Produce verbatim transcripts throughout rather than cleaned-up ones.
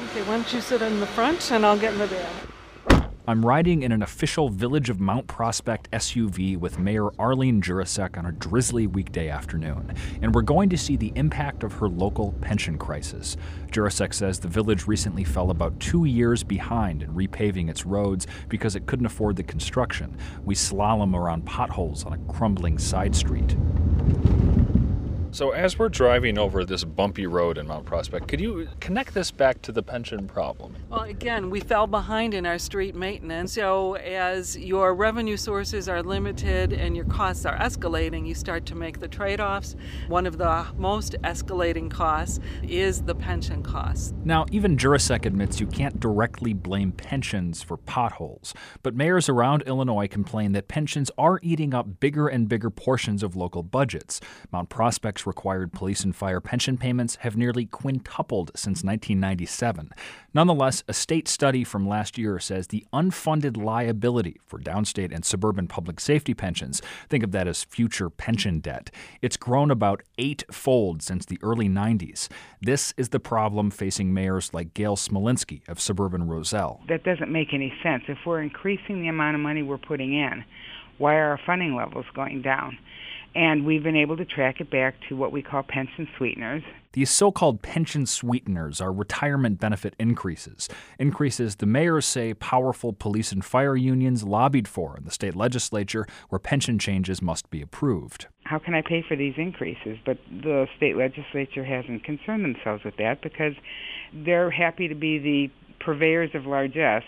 Okay, why don't you sit in the front and I'll get in the back. I'm riding in an official Village of Mount Prospect S U V with Mayor Arlene Jurasek on a drizzly weekday afternoon, and we're going to see the impact of her local pension crisis. Jurasek says the village recently fell about two years behind in repaving its roads because it couldn't afford the construction. We slalom around potholes on a crumbling side street. So as we're driving over this bumpy road in Mount Prospect, could you connect this back to the pension problem? Well, again, we fell behind in our street maintenance. So as your revenue sources are limited and your costs are escalating, you start to make the trade-offs. One of the most escalating costs is the pension costs. Now, even Jurasek admits you can't directly blame pensions for potholes. But mayors around Illinois complain that pensions are eating up bigger and bigger portions of local budgets. Mount Prospect required police and fire pension payments have nearly quintupled since nineteen ninety-seven. Nonetheless, a state study from last year says the unfunded liability for downstate and suburban public safety pensions, think of that as future pension debt, it's grown about eightfold since the early nineties. This is the problem facing mayors like Gail Smolinski of suburban Roselle. That doesn't make any sense. If we're increasing the amount of money we're putting in, why are our funding levels going down? And we've been able to track it back to what we call pension sweeteners. These so-called pension sweeteners are retirement benefit increases, increases the mayors say powerful police and fire unions lobbied for in the state legislature where pension changes must be approved. How can I pay for these increases? But the state legislature hasn't concerned themselves with that because they're happy to be the purveyors of largesse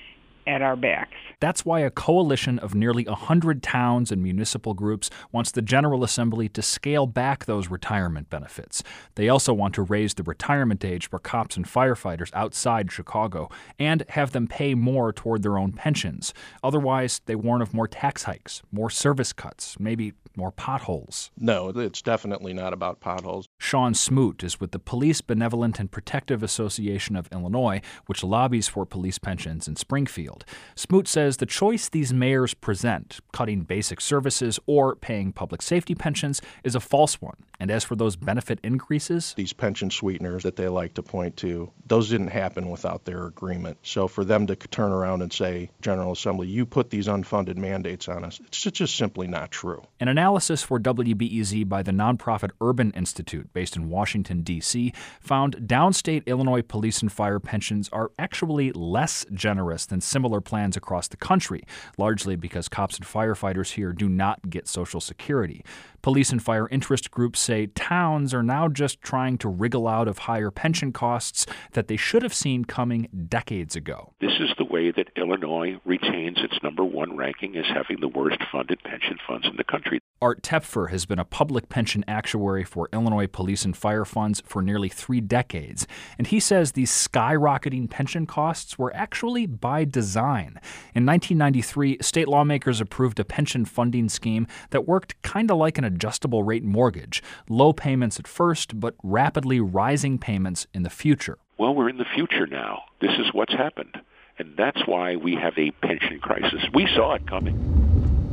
at our backs. That's why a coalition of nearly one hundred towns and municipal groups wants the General Assembly to scale back those retirement benefits. They also want to raise the retirement age for cops and firefighters outside Chicago and have them pay more toward their own pensions. Otherwise, they warn of more tax hikes, more service cuts, maybe more potholes. No, it's definitely not about potholes. Sean Smoot is with the Police Benevolent and Protective Association of Illinois, which lobbies for police pensions in Springfield. Smoot says the choice these mayors present, cutting basic services or paying public safety pensions, is a false one. And as for those benefit increases, these pension sweeteners that they like to point to, those didn't happen without their agreement. So for them to turn around and say, General Assembly, you put these unfunded mandates on us, it's just simply not true. An analysis for W B E Z by the nonprofit Urban Institute, based in Washington, D C, found downstate Illinois police and fire pensions are actually less generous than similar plans across the country, largely because cops and firefighters here do not get Social Security. Police and fire interest groups say towns are now just trying to wriggle out of higher pension costs that they should have seen coming decades ago. This is the way that Illinois retains its number one ranking as having the worst funded pension funds in the country. Art Tepfer has been a public pension actuary for Illinois police and fire funds for nearly three decades, and he says these skyrocketing pension costs were actually by design. In nineteen ninety-three, state lawmakers approved a pension funding scheme that worked kind of like an adjustable rate mortgage, low payments at first, but rapidly rising payments in the future. Well, we're in the future now. This is what's happened, and that's why we have a pension crisis. We saw it coming.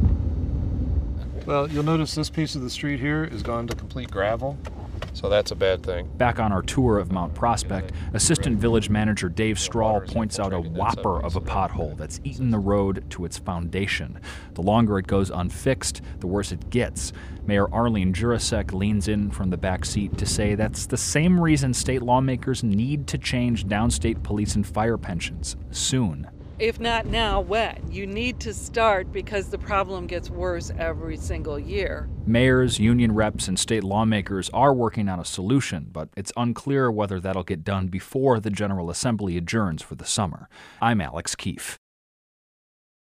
Well, you'll notice this piece of the street here is gone to complete gravel, so that's a bad thing. Back on our tour of Mount Prospect, Assistant Village Manager Dave Strahl points out a whopper of a pothole that's eaten the road to its foundation. The longer it goes unfixed, the worse it gets. Mayor Arlene Jurasek leans in from the back seat to say that's the same reason state lawmakers need to change downstate police and fire pensions soon. If not now, when? You need to start because the problem gets worse every single year. Mayors, union reps, and state lawmakers are working on a solution, but it's unclear whether that'll get done before the General Assembly adjourns for the summer. I'm Alex Keefe.